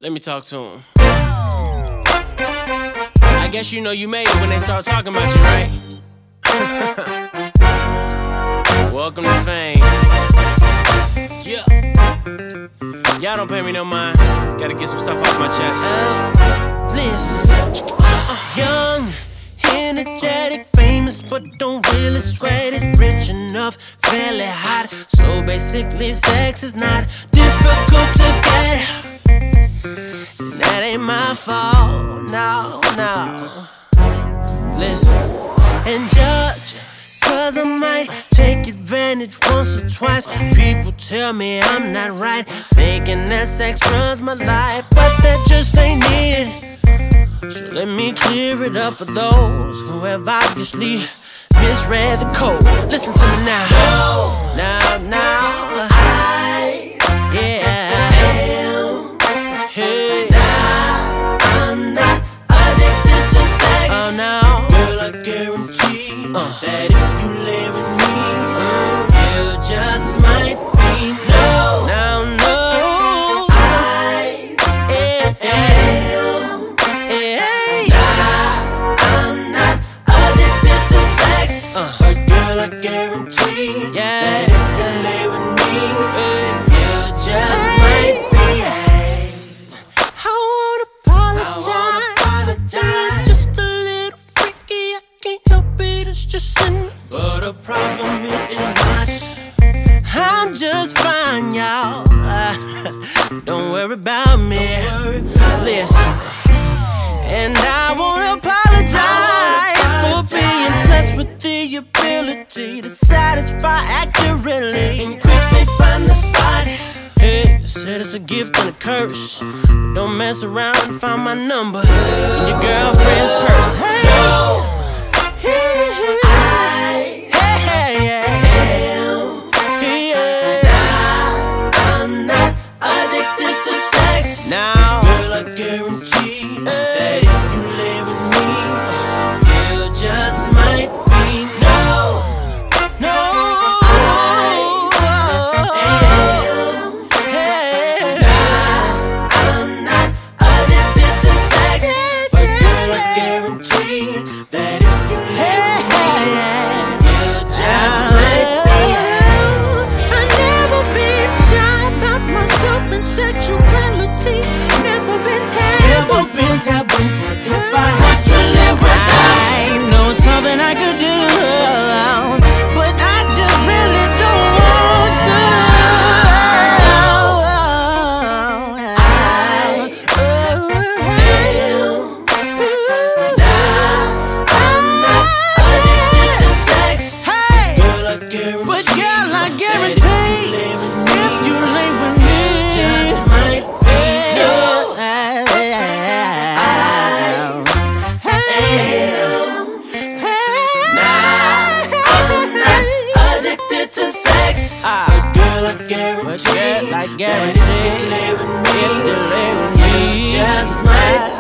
Let me talk to him. I guess you know you made it when they start talking about you, right? Welcome to fame. Yeah. Y'all don't pay me no mind. Just gotta get some stuff off my chest. Listen. Young, energetic, famous, but don't really sweat it. Rich enough, fairly hot. So basically, sex is not difficult to get. That ain't my fault, no. Listen, and just cause I might take advantage once or twice, people tell me I'm not right, thinking that sex runs my life, but that just ain't it. So let me clear it up for those who have obviously misread the code. Listen to me now. Now, guarantee that if you lay with me, you just might be I'm not addicted to sex, but girl, I guarantee that if you lay with me, you just might be. I won't apologize, just a little freaky, I can't help it, it's just in me. But the problem is not, I'm just fine, y'all. Don't worry about me. Listen, and I won't apologize for being blessed with the ability to satisfy accurately and quickly find the spot. Hey, said it's a gift and a curse, but don't mess around and find my number in your girlfriend's purse. Hey. I'm not addicted to sex. Now, girl, I guarantee that if you lay with me, you just might be I'm not addicted to sex, but girl, I guarantee that if you lay with me, you just might be. I've never been shy about myself and sexuality. Never been taboo, But if I had to live without, I know something I could do, but I just really don't want to. I'm not addicted to sex, but girl, I guarantee if you lay with me, just might be addicted to sex, but girl, I guarantee that if you lay with me, just might